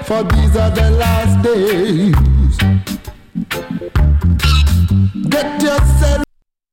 for these are the last days. Get yourself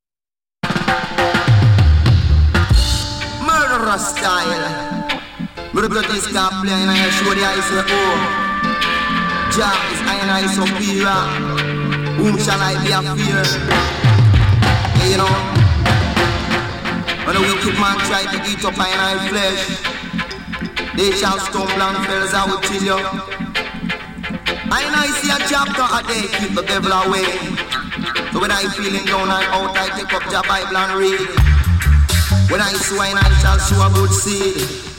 murderer style. But the bloodies can't play and I show the eyes of oh. Jah is I and I superior. Whom shall I be afear? Yeah, you know. When the wicked man try to eat up I and I flesh, they shall stumble and fellas, I will tell you. I and I see a chapter a day keep the devil away. So when I feeling down and out, I take up the Bible and read. When I sow and I shall sow a good seed.